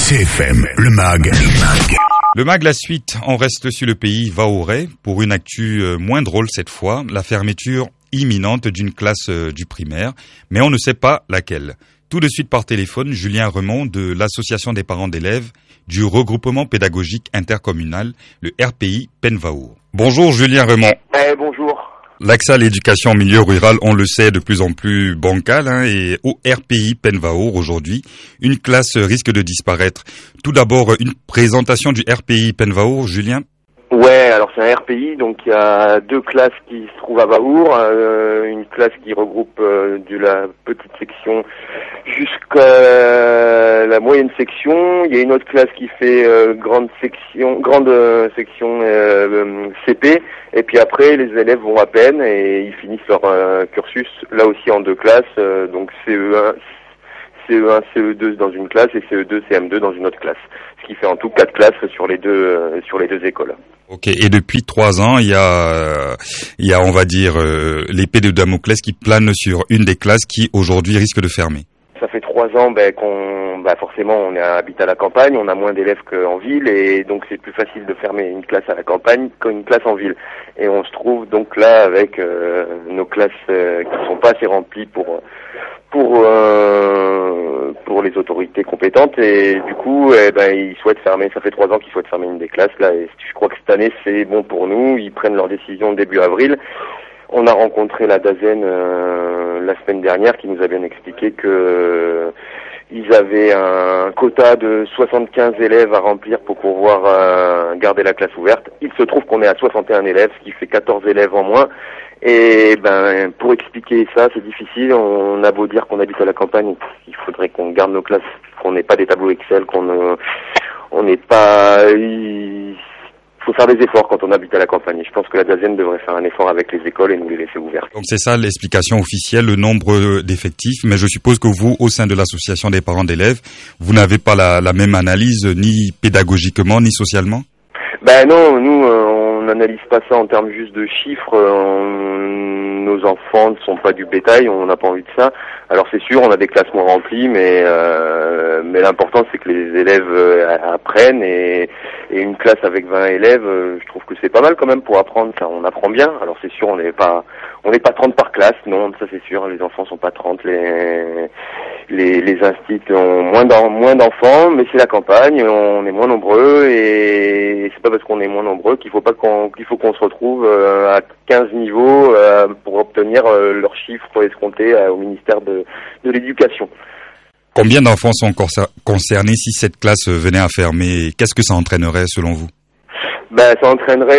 CFM, le MAG. Le MAG, la suite, on reste sur le pays Vaourais pour une actu moins drôle cette fois, la fermeture imminente d'une classe du primaire, mais on ne sait pas laquelle. Tout de suite par téléphone, Julien Remond de l'Association des parents d'élèves du regroupement pédagogique intercommunal, le RPI Penvaour. Bonjour Julien Remond. Bonjour. L'accès à l'éducation en milieu rural, on le sait, de plus en plus bancal, et au RPI Penvaour aujourd'hui, une classe risque de disparaître. Tout d'abord, une présentation du RPI Penvaour, Julien. Ouais, alors c'est un RPI, donc il y a deux classes qui se trouvent à Vaour, une classe qui regroupe de la petite section jusqu'à la moyenne section. Il y a une autre classe qui fait grande section CP, et puis après les élèves vont à peine et ils finissent leur cursus là aussi en deux classes, donc CE1, CE2 dans une classe et CE2, CM2 dans une autre classe. Ce qui fait en tout 4 classes sur les deux écoles. Ok, et depuis 3 ans, il y a on va dire l'épée de Damoclès qui plane sur une des classes qui aujourd'hui risque de fermer. Ça fait 3 ans forcément on habite à la campagne, on a moins d'élèves qu'en ville et donc c'est plus facile de fermer une classe à la campagne qu'une classe en ville. Et on se trouve donc là avec nos classes qui sont pas assez remplies pour les autorités compétentes et du coup ils souhaitent fermer. Ça fait 3 ans qu'ils souhaitent fermer une des classes là et je crois que cette année c'est bon pour nous. Ils prennent leur décision début avril. On a rencontré la DAZEN la semaine dernière qui nous a bien expliqué que ils avaient un quota de 75 élèves à remplir pour pouvoir garder la classe ouverte. Il se trouve qu'on est à 61 élèves, ce qui fait 14 élèves en moins. Et pour expliquer ça, c'est difficile. On a beau dire qu'on habite à la campagne, il faudrait qu'on garde nos classes, qu'on n'ait pas des tableaux Excel, il faut faire des efforts quand on habite à la campagne. Je pense que la DAZEN devrait faire un effort avec les écoles et nous les laisser ouvertes. Donc c'est ça l'explication officielle, le nombre d'effectifs. Mais je suppose que vous, au sein de l'association des parents d'élèves, vous n'avez pas la même analyse, ni pédagogiquement, ni socialement? Non, nous, on n'analyse pas ça en termes juste de chiffres. Nos enfants ne sont pas du bétail, on n'a pas envie de ça. Alors c'est sûr, on a des classes moins remplies, mais l'important c'est que les élèves apprennent et une classe avec 20 élèves, je trouve que c'est pas mal quand même pour apprendre. Ça, on apprend bien. Alors c'est sûr, on n'est pas 30 par classe, non, ça c'est sûr. Les enfants sont pas 30, les instituts ont moins d'enfants, mais c'est la campagne, on est moins nombreux et c'est pas parce qu'on est moins nombreux qu'il faut qu'on se retrouve à 15 niveaux pour obtenir leurs chiffres escomptés au ministère de l'Éducation. Combien d'enfants sont concernés si cette classe venait à fermer? Qu'est-ce que ça entraînerait selon vous? Ça entraînerait,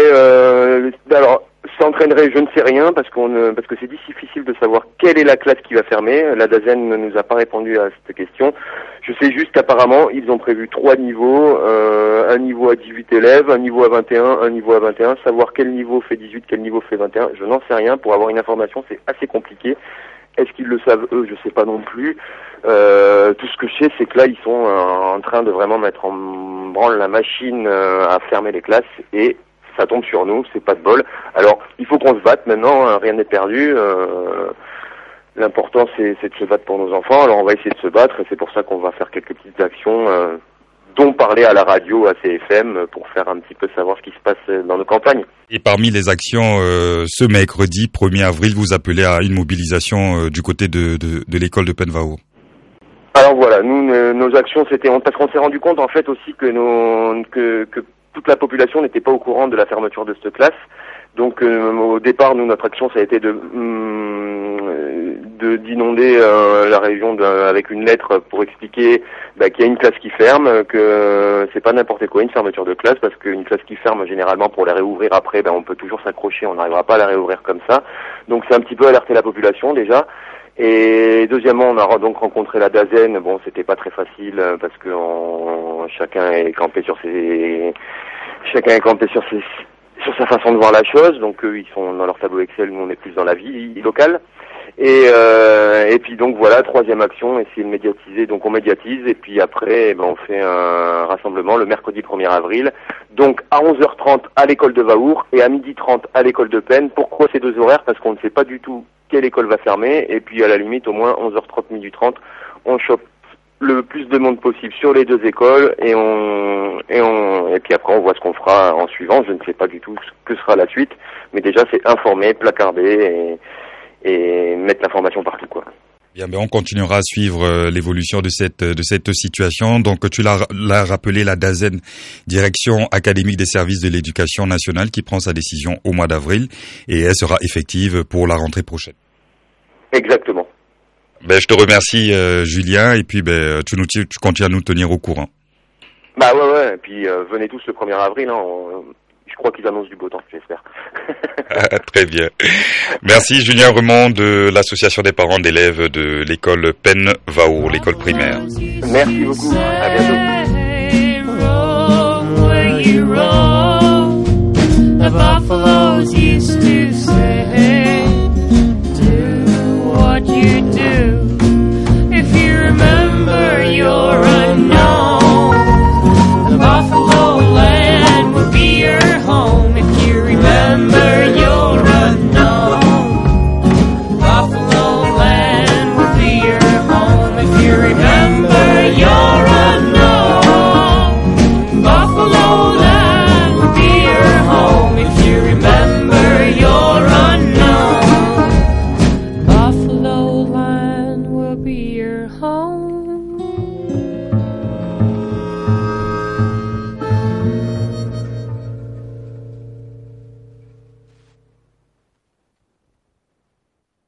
je ne sais rien parce que c'est difficile de savoir quelle est la classe qui va fermer. La DAZEN ne nous a pas répondu à cette question. Je sais juste qu'apparemment ils ont prévu 3 niveaux, un niveau à 18 élèves, un niveau à 21, un niveau à 21. Savoir quel niveau fait 18, quel niveau fait 21, je n'en sais rien. Pour avoir une information, c'est assez compliqué. Est-ce qu'ils le savent eux? Je sais pas non plus. Tout ce que je sais, c'est que là, ils sont en train de vraiment mettre en branle la machine à fermer les classes et ça tombe sur nous, c'est pas de bol. Alors, il faut qu'on se batte maintenant, rien n'est perdu. L'important, c'est de se battre pour nos enfants. Alors, on va essayer de se battre et c'est pour ça qu'on va faire quelques petites actions, dont parler à la radio, à CFM, pour faire un petit peu savoir ce qui se passe dans nos campagnes. Et parmi les actions, ce mercredi 1er avril, vous appelez à une mobilisation du côté de l'école de Penvaour. Alors voilà, nous, nos actions, c'était parce qu'on s'est rendu compte en fait aussi que toute la population n'était pas au courant de la fermeture de cette classe. Donc au départ, nous, notre action, ça a été d'inonder la région avec une lettre pour expliquer qu'il y a une classe qui ferme, que c'est pas n'importe quoi une fermeture de classe, parce qu'une classe qui ferme, généralement, pour la réouvrir après, on peut toujours s'accrocher, on n'arrivera pas à la réouvrir comme ça. Donc c'est un petit peu alerter la population déjà. Et deuxièmement, on a donc rencontré la DAZEN. Bon, c'était pas très facile parce que chacun est campé sur sa façon de voir la chose. Donc eux, ils sont dans leur tableau Excel, nous on est plus dans la vie locale. Et puis donc voilà, troisième action, essayer de médiatiser. Donc on médiatise et puis après, on fait un rassemblement le mercredi 1er avril. Donc à 11h30 à l'école de Vaour et à 12h30 à l'école de Penn. Pourquoi ces deux horaires? Parce qu'on ne sait pas du tout quelle école va fermer. Et puis à la limite, au moins 11h30, 12h30, on chope le plus de monde possible sur les deux écoles et puis après on voit ce qu'on fera en suivant. Je ne sais pas du tout ce que sera la suite, mais déjà c'est informer, placarder et mettre l'information partout, quoi. Bien, ben on continuera à suivre l'évolution de cette situation. Donc tu l'as rappelé, la DAZEN, Direction académique des services de l'éducation nationale, qui prend sa décision au mois d'avril et elle sera effective pour la rentrée prochaine. Exactement. Ben je te remercie Julien, et puis tu continues à nous tenir au courant. Bah ouais, et puis venez tous le 1er avril, hein, je crois qu'ils annoncent du beau temps, j'espère. Très bien. Merci Julien Remond de l'association des parents d'élèves de l'école Penn Vaour, l'école primaire. Merci beaucoup, à bientôt.